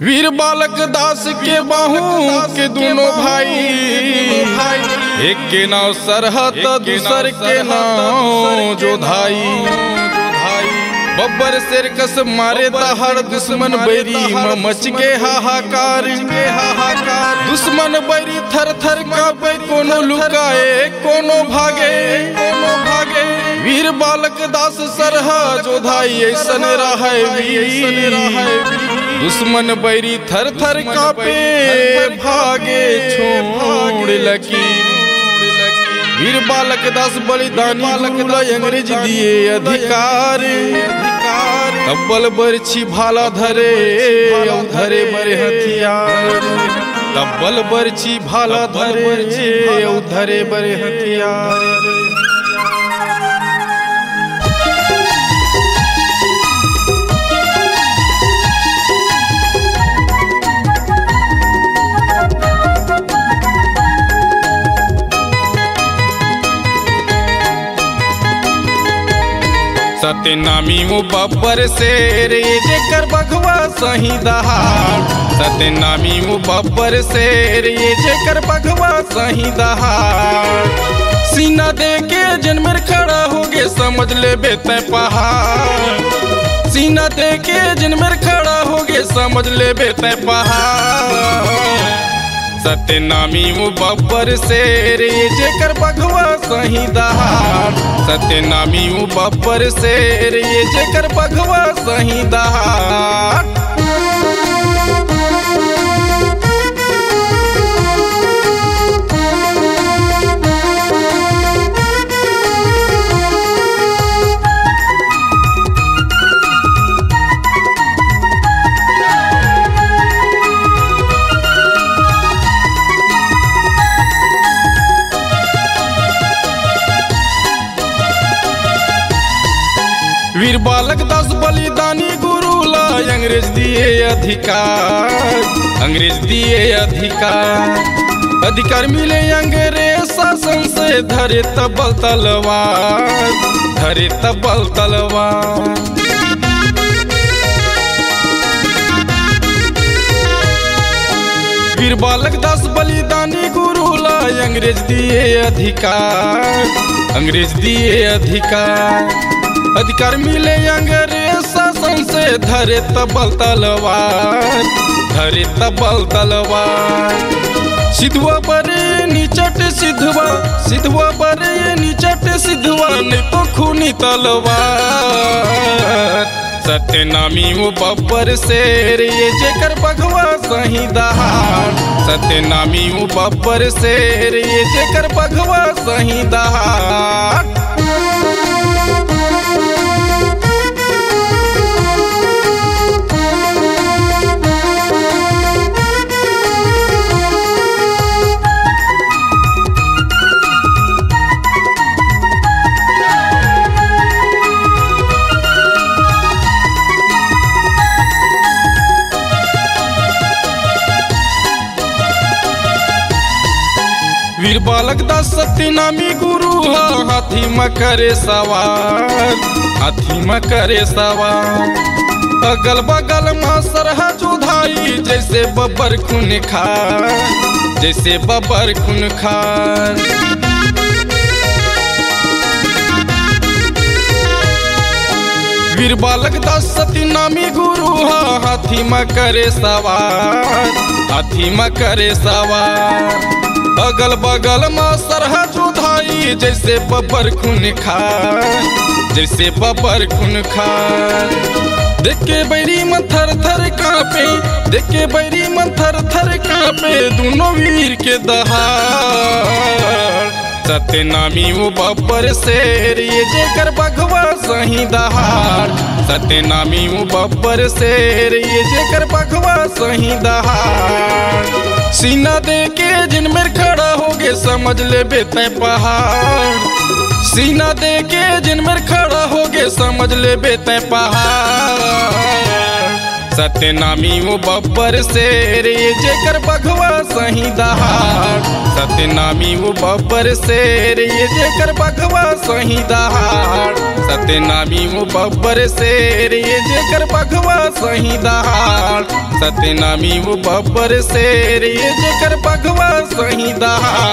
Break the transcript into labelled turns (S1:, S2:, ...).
S1: वीर बालक दास के बाहू के दोनों भाई, एक के नाव सरहद दूसर के नाव जोधाई। बब्बर शेर कस मारे हर दुश्मन बैरी मच के हाहाकार। दुश्मन बैरी थर थर कांपे, कोनो लुकाए कोनो भागे। वीर बालक दास सरहा जोधाई ऐसन रहे। दुश्मन बैरी थर थर कांपे, भागे छोड़ लकी। वीर बालक दास बलिदानी अंग्रेज दिए अधिकार। तब्बल बरछी भाला धरे बड़े हथियार। तब्बल बरछी भाला धरे बड़े हथियार। सत्यनामी बब्बर शेर जेकर बघवा सही दहाड़। सत्यनामी बब्बर शेर जेकर बघवा सही दहाड़। सीना दे के जनमर खड़ा होगे समझ ले बेते पहाड़। सीना दे के जनमर खड़ा होगे समझ ले बेते पहाड़। सत्यनामी बब्बर शेर जेकर बघवा सही दहाड़। सत्यनामी बब्बर शेर जेकर बघवा सही दहाड़। वीर बालक दास बलिदानी गुरु ला अंग्रेज दिए अधिकार। अंग्रेज दिए अधिकार मिले अंग्रेज शासन से धरे तब्बल तलवार। वीर बालक दास बलिदानी गुरु ला अंग्रेज दिए अधिकार। अंग्रेज दिए अधिकार मिले अंग्रेज शासन से धरे तब्बल तलवार। सिद्धवा बरे निचट सिद्धवा बरे निचट सिद्धवा नहीं तो खूनी तलवार। सत्यनामी बब्बर शेर जेकर बघवा सही दहाड़। सत्यनामी बब्बर शेर जेकर बघवा सही दहाड़। वीर बालक दास सत्यनामी गुरु हाथी में करे सवार। अगल बगल में सरहा जोधाई जैसे बब्बर खून खार। वीर बालक दास सत्यनामी गुरु हाथी में करे सवार। अगल बगल में सरहा जोधाई जैसे बब्बर खून खार। देख के बैरी में थर थर कांपे, देख के बैरी में थर थर कांपे दोनों वीर के दहाड़। सत्यनामी बब्बर शेर जेकर बघवा सही दहाड़। सत्यनामी बब्बर शेर जेकर बघवा सही दहाड़। सीना दे के जिनमें खड़ा होगे समझ ले बेते पहाड़। सीना दे के जिनमें खड़ा होगे समझ ले बेते पहाड़। सतनामी वो बब्बर शेर ये जेकर बघवा सही दहाड़। सतनामी वो बब्बर शेर ये जेकर बघवा सही दहाड़। सतनामी वो बब्बर शेर ये जेकर बघवा सही दहाड़। सतनामी वो बब्बर शेर ये जेकर बघवा सही दहाड़।